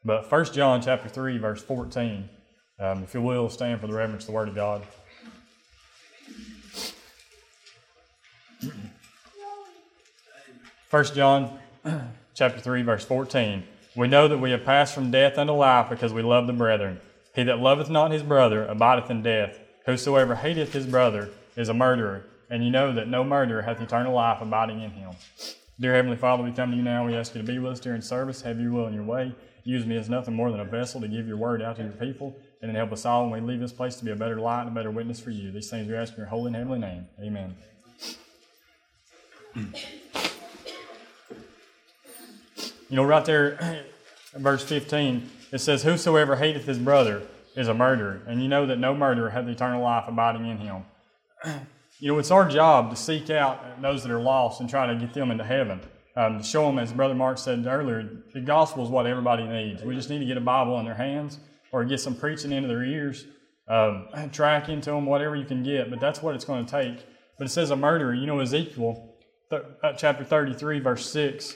But 1 John chapter 3, verse 14, if you will, stand for the reverence of the Word of God. 1 John chapter 3, verse 14. We know that we have passed from death unto life because we love the brethren. He that loveth not his brother abideth in death. Whosoever hateth his brother is a murderer. And you know that no murderer hath eternal life abiding in him. Dear Heavenly Father, we come to you now. We ask you to be with us during service. Have your will in your way. Use me as nothing more than a vessel to give your word out to your people. And then help us all when we leave this place to be a better light and a better witness for you. These things we ask in your holy and heavenly name. Amen. You know, right there, verse 15, it says, Whosoever hateth his brother is a murderer, and you know that no murderer hath eternal life abiding in him. You know, it's our job to seek out those that are lost and try to get them into heaven. To show them, as Brother Mark said earlier, the gospel is what everybody needs. We just need to get a Bible in their hands or get some preaching into their ears, track into them, whatever you can get, but that's what it's going to take. But it says a murderer. You know, Ezekiel chapter 33, verse 6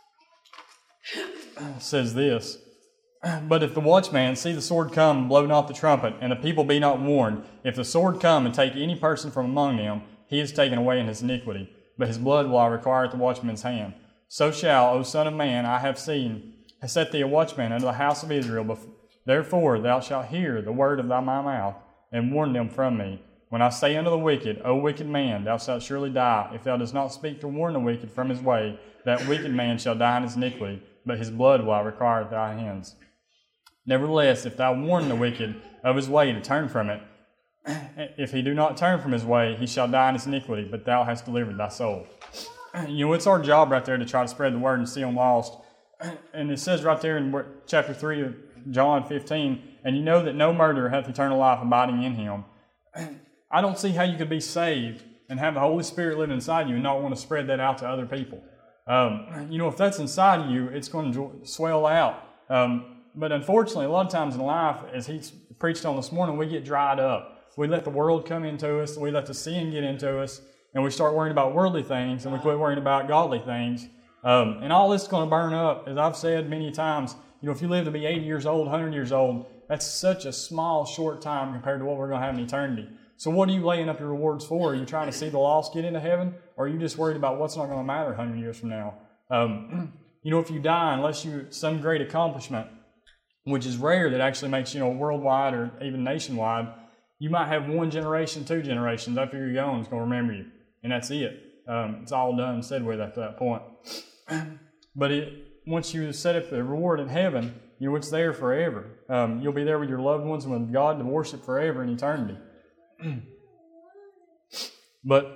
says this, But if the watchman see the sword come and blow not the trumpet, and the people be not warned, if the sword come and take any person from among them, he is taken away in his iniquity, but his blood will I require at the watchman's hand. So shall, O Son of Man, I have set thee a watchman unto the house of Israel. Therefore thou shalt hear the word of my mouth, and warn them from me. When I say unto the wicked, O wicked man, thou shalt surely die, if thou dost not speak to warn the wicked from his way, that wicked man shall die in his iniquity, but his blood will I require at thy hands. Nevertheless, if thou warn the wicked of his way to turn from it, if he do not turn from his way, he shall die in his iniquity, but thou hast delivered thy soul. You know, it's our job right there to try to spread the word and see them lost. And it says right there in chapter 3 of John 15, and you know that no murderer hath eternal life abiding in him. I don't see how you could be saved and have the Holy Spirit living inside you and not want to spread that out to other people. You know, if that's inside of you, it's going to swell out. But unfortunately, a lot of times in life, as he preached on this morning, we get dried up. We let the world come into us. We let the sin get into us. And we start worrying about worldly things, and we quit worrying about godly things. And all this is going to burn up. As I've said many times, you know, if you live to be 80 years old, 100 years old, that's such a small, short time compared to what we're going to have in eternity. So what are you laying up your rewards for? Are you trying to see the lost get into heaven? Or are you just worried about what's not going to matter 100 years from now? You know, if you die, unless you some great accomplishment, which is rare that actually makes, you know, worldwide or even nationwide, you might have 1 generation, 2 generations after you're gone that's going to remember you. And that's it. It's all done and said with after that point. But once you set up the reward in heaven, you know, it's there forever. You'll be there with your loved ones and with God to worship forever in eternity. But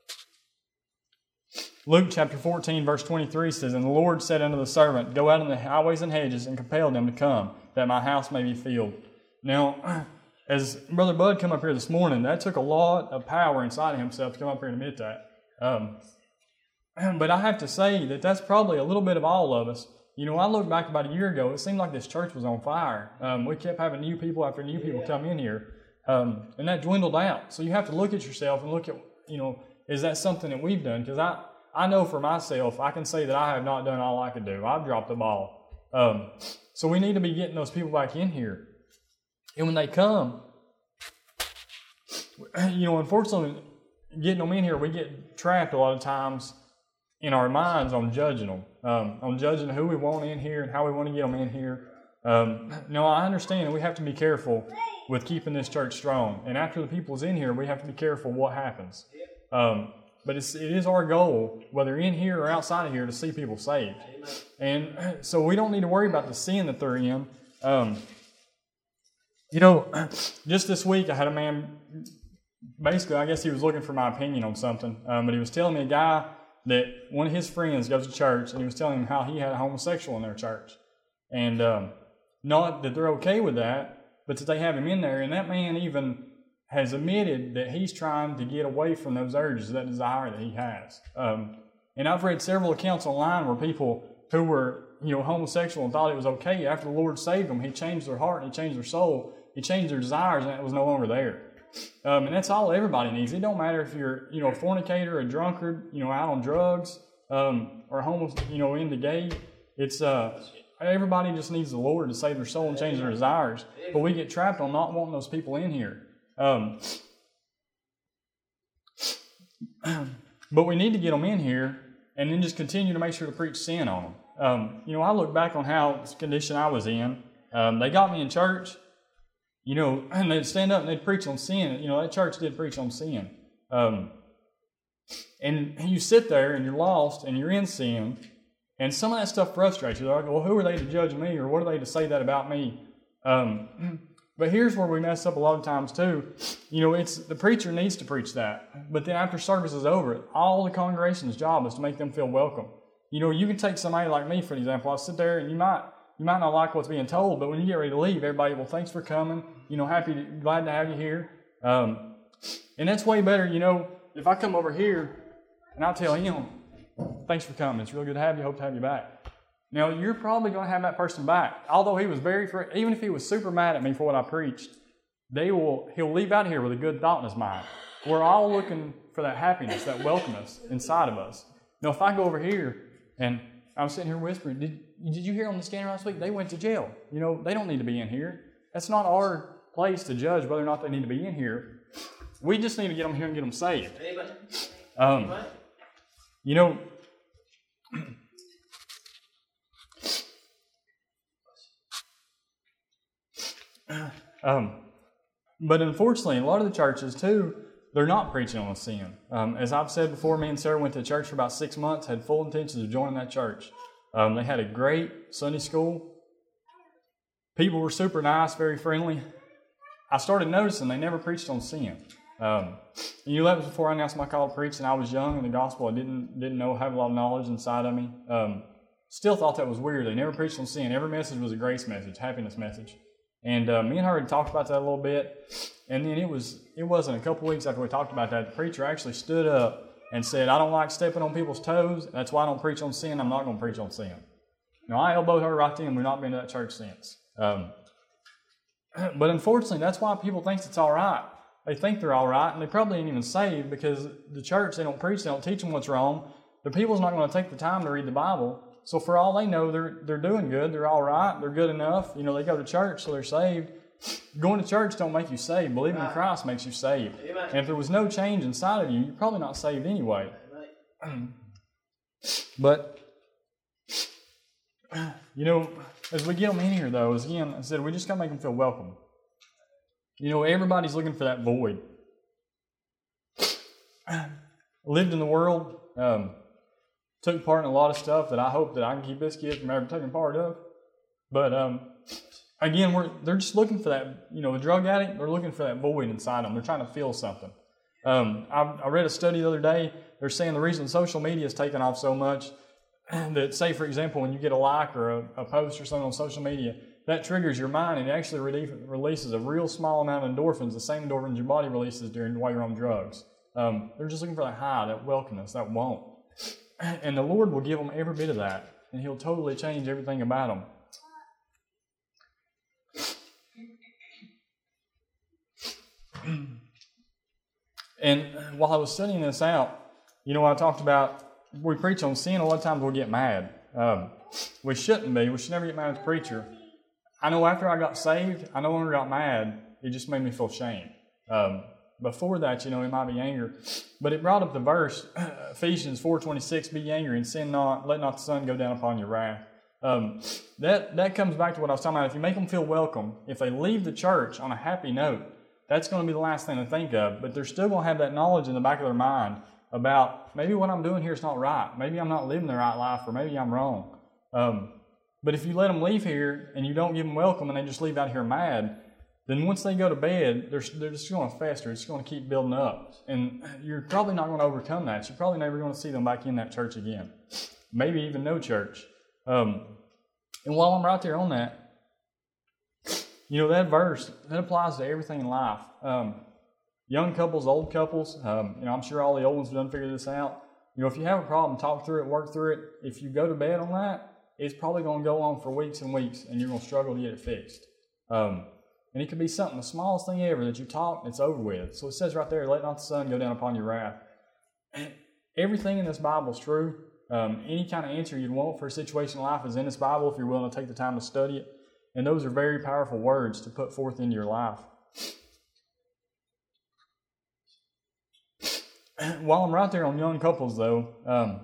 Luke chapter 14, verse 23 says, And the Lord said unto the servant, Go out in the highways and hedges and compel them to come, that my house may be filled. Now, as Brother Bud come up here this morning, that took a lot of power inside of himself to come up here and admit that. But I have to say that that's probably a little bit of all of us. You know, I look back about a year ago, it seemed like this church was on fire. We kept having new people after new people come in here. And that dwindled out. So you have to look at yourself and look at, you know, is that something that we've done? Because I know for myself, I can say that I have not done all I could do. I've dropped the ball. So we need to be getting those people back in here. And when they come, you know, unfortunately, getting them in here, we get trapped a lot of times in our minds on judging them, on judging who we want in here and how we want to get them in here. Now, I understand that we have to be careful with keeping this church strong. And after the people's in here, we have to be careful what happens. But it is our goal, whether in here or outside of here, to see people saved. And so we don't need to worry about the sin that they're in. You know, just this week I had a man, basically I guess he was looking for my opinion on something, but he was telling me a guy that one of his friends goes to church, and he was telling him how he had a homosexual in their church. And not that they're okay with that, but that they have him in there. And that man even has admitted that he's trying to get away from those urges, that desire that he has. And I've read several accounts online where people who were, you know, homosexual and thought it was okay, after the Lord saved them, He changed their heart and He changed their soul. He changed their desires, and it was no longer there. And that's all everybody needs. It don't matter if you're, you know, a fornicator, a drunkard, you know, out on drugs, or homeless, you know, into gay. It's, I everybody just needs the Lord to save their soul and change their desires. But we get trapped on not wanting those people in here. But we need to get them in here and then just continue to make sure to preach sin on them. I look back on how the condition I was in. They got me in church, and they'd stand up and they'd preach on sin. That church did preach on sin. And you sit there and you're lost and you're in sin, and some of that stuff frustrates you. They're like, well, who are they to judge me, or what are they to say that about me? But here's where we mess up a lot of times too. It's the preacher needs to preach that, but then after service is over, all the congregation's job is to make them feel welcome. You can take somebody like me, for example. I sit there and you might not like what's being told, but when you get ready to leave, everybody, well, thanks for coming. Glad to have you here. And that's way better, if I come over here and I tell him, thanks for coming. It's really good to have you. Hope to have you back. Now, you're probably going to have that person back. Although he was even if he was super mad at me for what I preached, he'll leave out here with a good thought in his mind. We're all looking for that happiness, that welcomeness inside of us. Now, if I go over here and I'm sitting here whispering, did you hear on the scanner last week? They went to jail. They don't need to be in here. That's not our place to judge whether or not they need to be in here. We just need to get them here and get them saved. But unfortunately, a lot of the churches too, they're not preaching on sin. As I've said before, me and Sarah went to church for about 6 months, had full intentions of joining that church. They had a great Sunday school. People were super nice, very friendly. I started noticing they never preached on sin. That was before I announced my call to preach, and I was young in the gospel. I didn't know, have a lot of knowledge inside of me. Still thought that was weird. They never preached on sin. Every message was a grace message, happiness message. And me and her had talked about that a little bit. And then it wasn't a couple weeks after we talked about that, the preacher actually stood up and said, I don't like stepping on people's toes. That's why I don't preach on sin. I'm not going to preach on sin. Now, I elbowed her right then. We've not been to that church since. But unfortunately, that's why people think it's all right. They think they're all right, and they probably ain't even saved because the church, they don't preach, they don't teach them what's wrong. The people's not going to take the time to read the Bible. So for all they know, they're doing good. They're all right. They're good enough. They go to church, so they're saved. Going to church don't make you saved. Believing in Christ makes you saved. Amen. And if there was no change inside of you, you're probably not saved anyway. But, as we get them in here, though, as again, I said, we just got to make them feel welcome. Everybody's looking for that void. Lived in the world, took part in a lot of stuff that I hope that I can keep this kid from ever taking part of. But, again, they're just looking for that, the drug addict, they're looking for that void inside them. They're trying to feel something. I read a study the other day. They're saying the reason social media has taken off so much, that say, for example, when you get a like or a post or something on social media, that triggers your mind and it actually releases a real small amount of endorphins, the same endorphins your body releases while you're on drugs. They're just looking for that high, that welcomeness, that want. And the Lord will give them every bit of that, and He'll totally change everything about them. And while I was studying this out, I talked about we preach on sin, a lot of times we'll get mad. We shouldn't be. We should never get mad at the preacher. I know after I got saved, I no longer got mad. It just made me feel shame. Before that, it might be anger. But it brought up the verse, Ephesians 4:26, be angry and sin not, let not the sun go down upon your wrath. That comes back to what I was talking about. If you make them feel welcome, if they leave the church on a happy note, that's going to be the last thing to think of. But they're still going to have that knowledge in the back of their mind about maybe what I'm doing here is not right. Maybe I'm not living the right life, or maybe I'm wrong. But if you let them leave here and you don't give them welcome and they just leave out here mad, then once they go to bed, they're just going to fester. It's going to keep building up. And you're probably not going to overcome that. You're probably never going to see them back in that church again. Maybe even no church. And while I'm right there on that, that verse, that applies to everything in life. Young couples, old couples, I'm sure all the old ones have done figure this out. If you have a problem, talk through it, work through it. If you go to bed on that, it's probably going to go on for weeks and weeks, and you're going to struggle to get it fixed. And it could be something, the smallest thing ever that you talk, and it's over with. So it says right there, let not the sun go down upon your wrath. And everything in this Bible is true. Any kind of answer you'd want for a situation in life is in this Bible if you're willing to take the time to study it. And those are very powerful words to put forth into your life. While I'm right there on young couples, though,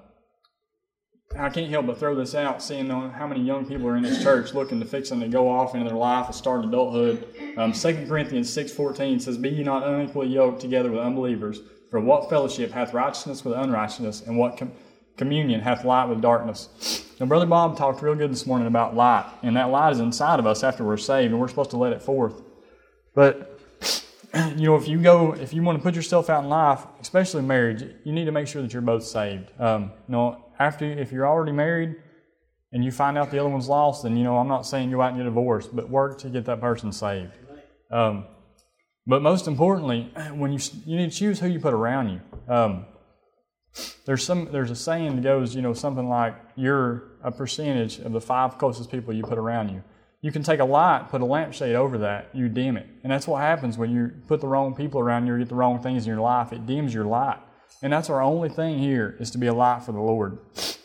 I can't help but throw this out, seeing how many young people are in this church looking to fix them to go off into their life and start adulthood. 2 Corinthians 6:14 says, "Be ye not unequally yoked together with unbelievers, for what fellowship hath righteousness with unrighteousness, and what communion hath light with darkness?" Now, Brother Bob talked real good this morning about light, and that light is inside of us after we're saved, and we're supposed to let it forth. But if you want to put yourself out in life, especially marriage, you need to make sure that you're both saved. If you're already married and you find out the other one's lost, then I'm not saying go out and get divorced, but work to get that person saved. But most importantly, when you need to choose who you put around you. There's a saying that goes, something like you're a percentage of the 5 closest people you put around you. You can take a light, put a lampshade over that, you dim it. And that's what happens when you put the wrong people around you or get the wrong things in your life. It dims your light. And that's our only thing here, is to be a light for the Lord.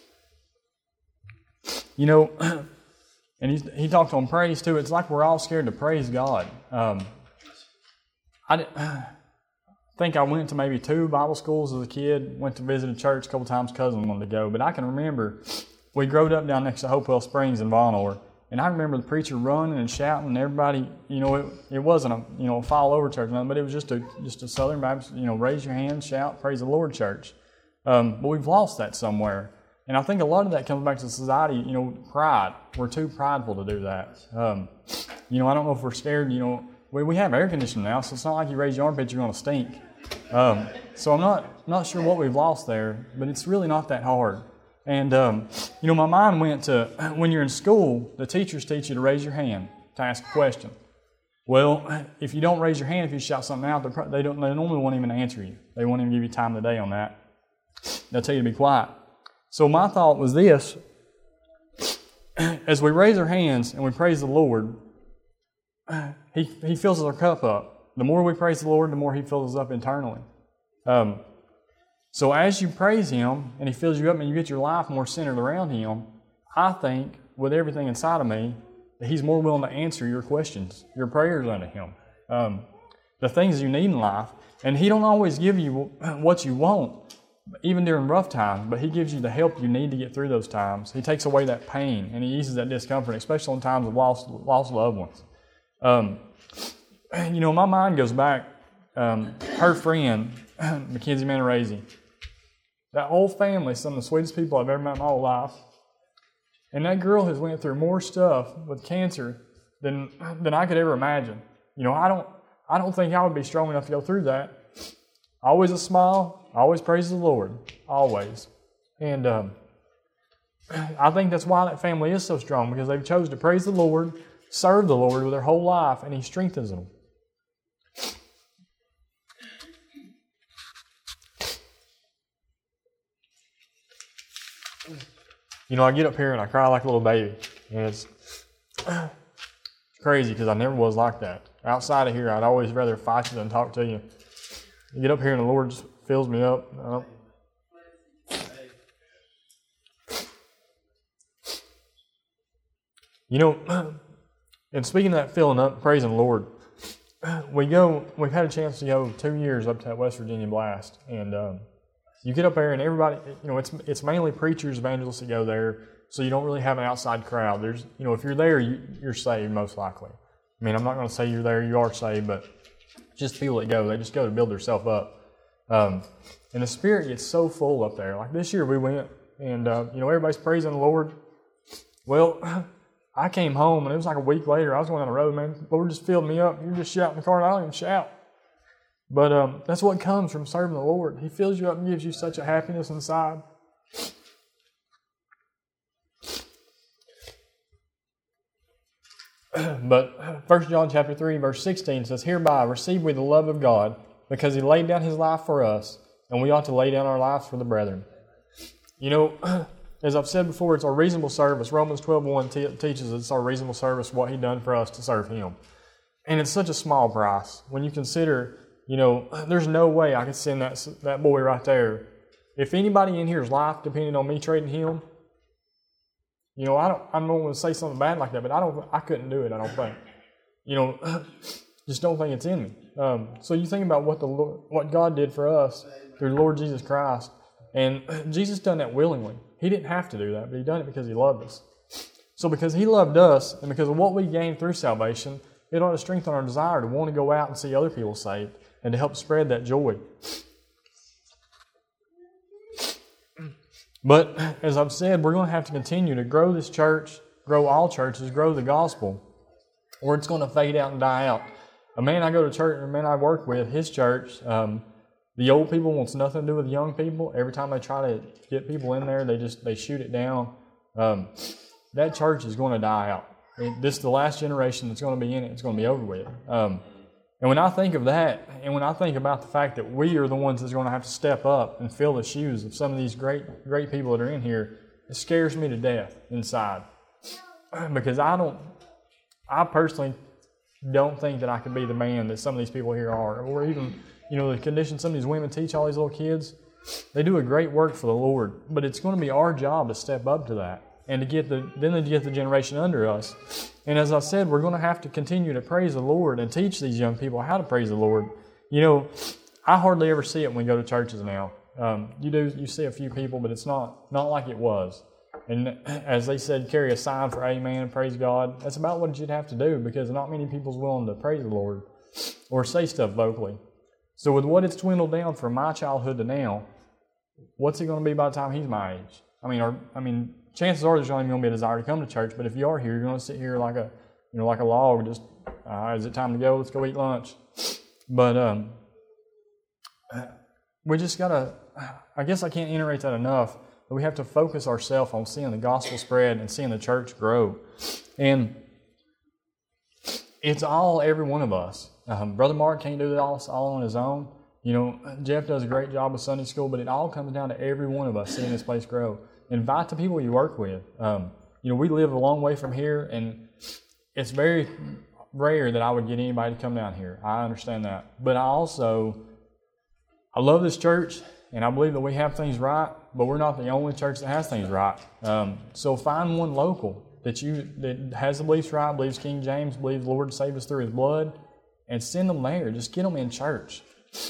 And he talked on praise too. It's like we're all scared to praise God. I think I went to maybe 2 Bible schools as a kid, went to visit a church a couple times, cousin wanted to go. But I can remember we growed up down next to Hopewell Springs in Von Orr. And I remember the preacher running and shouting, and everybody, it wasn't a fall over church, but it was just a Southern Baptist, raise your hand, shout, praise the Lord church. But we've lost that somewhere. And I think a lot of that comes back to society, pride. We're too prideful to do that. I don't know if we're scared, we have air conditioning now, so it's not like you raise your armpit, you're going to stink. So I'm not sure what we've lost there, but it's really not that hard. And, my mind went to, when you're in school, the teachers teach you to raise your hand to ask a question. Well, if you don't raise your hand, if you shout something out, they normally won't even answer you. They won't even give you time of the day on that. They'll tell you to be quiet. So my thought was this: as we raise our hands and we praise the Lord, He fills our cup up. The more we praise the Lord, the more He fills us up internally. So as you praise Him and He fills you up and you get your life more centered around Him, I think with everything inside of me that He's more willing to answer your questions, your prayers unto Him, the things you need in life. And He don't always give you what you want, even during rough times, but He gives you the help you need to get through those times. He takes away that pain and He eases that discomfort, especially in times of lost loved ones. My mind goes back, her friend, Mackenzie Manarazi. That whole family, some of the sweetest people I've ever met in my whole life. And that girl has went through more stuff with cancer than I could ever imagine. I don't think I would be strong enough to go through that. Always a smile, always praise the Lord, always. And I think that's why that family is so strong, because they've chosen to praise the Lord, serve the Lord with their whole life, and He strengthens them. I get up here and I cry like a little baby. And it's crazy because I never was like that. Outside of here, I'd always rather fight you than talk to you. I get up here and the Lord just fills me up. And speaking of that filling up, praising the Lord, we've had a chance to go 2 years up to that West Virginia blast. And you get up there and everybody, it's mainly preachers, evangelists that go there, so you don't really have an outside crowd. There's, if you're there, you're saved most likely. I mean, I'm not going to say you're there, you are saved, but just people that go, they just go to build themselves up. And the Spirit gets so full up there. Like this year we went and, everybody's praising the Lord. Well, I came home and it was like a week later, I was going on the road, man, the Lord just filled me up. You're just shouting in the car and I don't even shout. But that's what comes from serving the Lord. He fills you up and gives you such a happiness inside. But 1 John chapter 3, verse 16 says, "Hereby receive we the love of God, because He laid down His life for us, and we ought to lay down our lives for the brethren." As I've said before, it's our reasonable service. Romans 12:1 teaches it's our reasonable service, what He done for us to serve Him. And it's such a small price. When you consider, there's no way I could send that boy right there if anybody in here's life depended on me trading him, you know, I don't want to say something bad like that, but I couldn't do it. I don't think, you know, just don't think it's in me. So you think about what God did for us through the Lord Jesus Christ, and Jesus done that willingly. He didn't have to do that, but He done it because He loved us. So because He loved us, and because of what we gained through salvation, it ought to strengthen our desire to want to go out and see other people saved and to help spread that joy. But as I've said, we're going to have to continue to grow this church, grow all churches, grow the gospel, or it's going to fade out and die out. A man I go to church, a man I work with, his church, the old people wants nothing to do with the young people. Every time they try to get people in there, they shoot it down. That church is going to die out. This is the last generation that's going to be in it. It's going to be over with. And when I think of that, and when I think about the fact that we are the ones that's going to have to step up and fill the shoes of some of these great people that are in here, it scares me to death inside. Because I personally don't think that I could be the man that some of these people here are. Or even, you know, the condition some of these women teach all these little kids. They do a great work for the Lord. But it's going to be our job to step up to that and to get the generation under us. And as I said, we're going to have to continue to praise the Lord and teach these young people how to praise the Lord. You know, I hardly ever see it when we go to churches now. You see a few people, but it's not like it was. And as they said, carry a sign for amen and praise God. That's about what you'd have to do, because not many people's willing to praise the Lord or say stuff vocally. So with what it's dwindled down from my childhood to now, what's it going to be by the time he's my age? I mean, chances are there's not even going to be a desire to come to church. But if you are here, you're going to sit here like a log. Just is it time to go? Let's go eat lunch. But we just gotta. I guess I can't iterate that enough. But we have to focus ourselves on seeing the gospel spread and seeing the church grow. And it's every one of us. Brother Mark can't do it all on his own. You know, Jeff does a great job with Sunday school, but it all comes down to every one of us seeing this place grow. Invite the people you work with. You know, we live a long way from here, and it's very rare that I would get anybody to come down here. I understand that. But I love this church, and I believe that we have things right, but we're not the only church that has things right. So find one local that has the beliefs right, believes King James, believes the Lord saved us through His blood, and send them there. Just get them in church.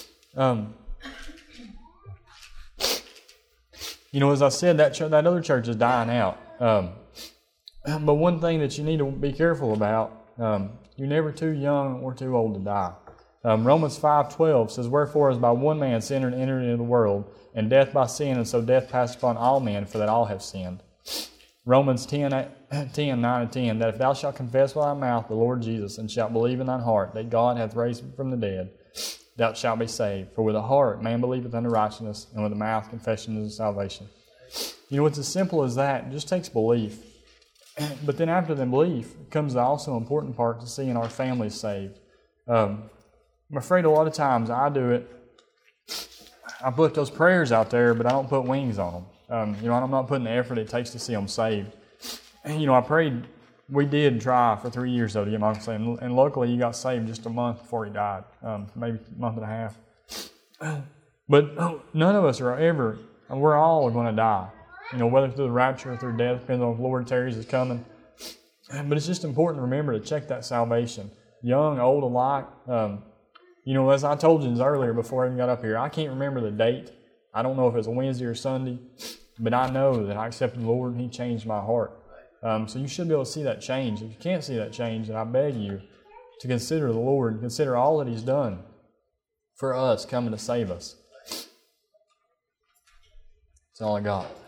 You know, as I said, that other church is dying out. But one thing that you need to be careful about, you're never too young or too old to die. Romans 5:12 says, "Wherefore as by one man sin entered into the world, and death by sin, and so death passed upon all men, for that all have sinned." Romans 10:9-10, "That if thou shalt confess with thy mouth the Lord Jesus, and shalt believe in thine heart that God hath raised him from the dead, thou shalt be saved. For with the heart man believeth unto righteousness, and with the mouth confession is salvation." You know, it's as simple as that. It just takes belief. But then after the belief comes the also important part to seeing our families saved. I'm afraid a lot of times I do it. I put those prayers out there, but I don't put wings on them. You know, I'm not putting the effort it takes to see them saved. You know, I prayed. We did try for 3 years, though, to get my uncle saved. And luckily, he got saved just a month before he died, maybe a month and a half. But none of us are ever, we're all going to die. You know, whether through the rapture or through death, depending on if the Lord tarries is coming. But it's just important to remember to check that salvation. Young, old alike. You know, as I told you earlier before I even got up here, I can't remember the date. I don't know if it's a Wednesday or Sunday, but I know that I accepted the Lord and He changed my heart. So you should be able to see that change. If you can't see that change, then I beg you to consider the Lord, consider all that He's done for us coming to save us. That's all I got.